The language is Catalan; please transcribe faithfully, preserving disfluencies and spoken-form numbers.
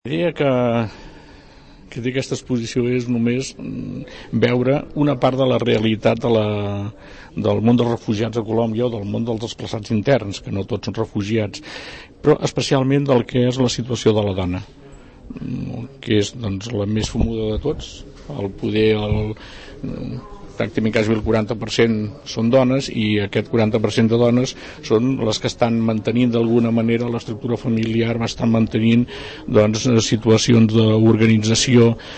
La idea que, que té aquesta exposició és només veure una part de la realitat de la, del món dels refugiats a Colòmbia o del món dels desplaçats interns, que no tots són refugiats, però especialment del que és la situació de la dona, que és doncs, la més famosa de tots. El poder, el, pràcticament quasi el quaranta per cent són dones, i aquest quaranta per cent de dones són les que estan mantenint d'alguna manera l'estructura familiar, estan mantenint doncs, situacions d'organització